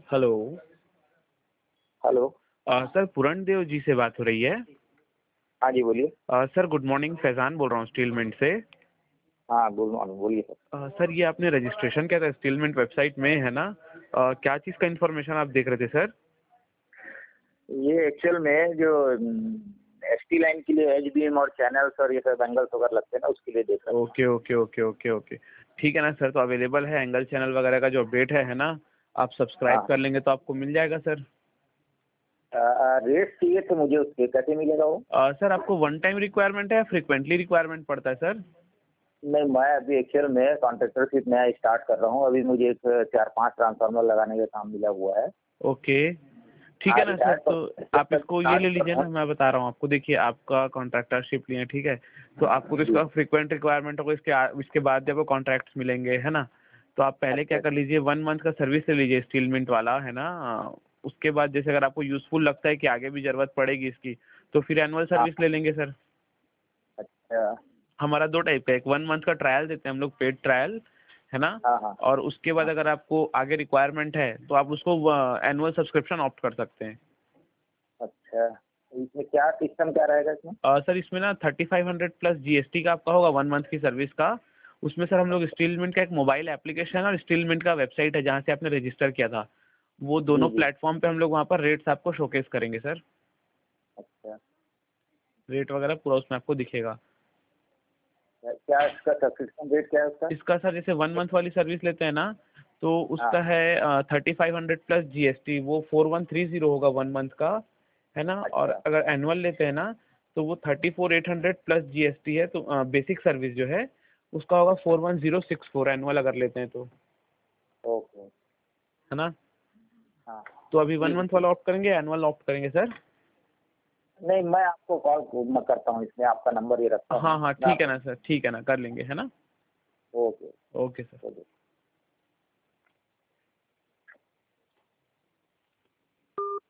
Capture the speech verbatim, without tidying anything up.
Hello. Hello. अ, sir Puran Dev ji से बात हो रही है? हाँ जी, बोलिए। अ, सर गुड मॉर्निंग, फैज़ान बोल रहा हूँ स्टील मिंट से। हाँ, गुड मॉर्निंग, बोलिए सर। अ, सर ये आपने रजिस्ट्रेशन किया था स्टील मिंट वेबसाइट में, है ना? अ, क्या चीज़ का इन्फॉर्मेशन आप देख रहे थे सर? ये एक्चुअल में जो एसटी लाइन के लिए एच बीम और चैनल्स और ये सब एंगल्स वगैरह लगते हैं ना, उसके लिए देख रहा था। Okay okay okay okay okay ठीक है ना सर, तो अवेलेबल है एंगल चैनल वगैरह का जो अपडेट है है ना? आप सब्सक्राइब हाँ। कर लेंगे तो आपको मिल जाएगा सर। रेट चाहिए थे मुझे, उसके कैसे मिलेगा वो? अ, सर आपको वन टाइम रिक्वायरमेंट है या फ्रीक्वेंटली रिक्वायरमेंट पड़ता है सर? नहीं, मैं अभी एक्चुअल में कॉन्ट्रैक्टरशिप नया स्टार्ट कर रहा हूँ। अभी मुझे एक चार पांच ट्रांसफार्मर लगाने का काम मिला हुआ है। ओके ठीक है आज ना सर, आज तो आप इसको ये ले लीजिए स्टार्ट। ना, मैं बता रहा हूँ आपको। देखिए आपका कॉन्ट्रैक्टरशिप लिए, ठीक है, तो आपको तो जी। इसका फ्रीक्वेंट रिक्वायरमेंट होगा, इसके आ- इसके बाद जब कॉन्ट्रैक्ट्स मिलेंगे, है ना? तो आप पहले क्या अच्छा। कर लीजिए, वन मंथ का सर्विस ले लीजिए स्टील मिंट वाला, है ना? उसके बाद जैसे अगर आपको यूजफुल लगता है कि आगे भी जरूरत पड़ेगी इसकी, तो फिर एनुअल हाँ। सर्विस ले लेंगे सर। अच्छा। हमारा दो टाइप का है, एक वन मंथ का ट्रायल देते हैं हम लोग, पेड ट्रायल, है ना? हाँ हाँ और उसके बाद हाँ। अगर आपको आगे रिक्वायरमेंट है तो आप उसको एनुअल सब्सक्रिप्शन ऑप्ट कर सकते हैं। अच्छा, तो इसमें क्या सिस्टम क्या रहेगा इसमें? अ, सर इसमें ना thirty five hundred plus GST का आपका होगा वन मंथ की सर्विस का। उसमें सर हम लोग स्टील मिंट का एक मोबाइल एप्लीकेशन और स्टील मिंट का वेबसाइट है जहाँ से आपने रजिस्टर किया था, वो जी दोनों जी। प्लेटफॉर्म पे हम लोग वहाँ पर रेट्स आपको शोकेस करेंगे सर। अच्छा। रेट वगैरह पूरा उसमें आपको दिखेगा। क्या इसका सब्सक्रिप्शन रेट क्या है उसका? इसका सर जैसे वन मंथ वाली सर्विस लेते हैं ना, तो हाँ। उसका है thirty five hundred plus GST, वो फोर वन थ्री जीरो होगा वन मंथ का, है ना? और अच्छा। अगर एनुअल लेते हैं ना, तो वो thirty four eight hundred plus GST है, तो बेसिक सर्विस जो है उसका होगा four one zero six four annual अगर लेते हैं तो, ओके। है ना? हाँ। तो अभी वन ठीक है, मंथ ठीक। वाला ऑप्ट करेंगे, एनुअल ऑप्ट करेंगे सर? नहीं, मैं आपको कॉल मैं करता हूँ, इसमें आपका नंबर ये रखता हूँ हाँ हाँ मैं ठीक है आपको। ना सर, ठीक है ना, कर लेंगे, है ना? ओके। Okay sir. ओके।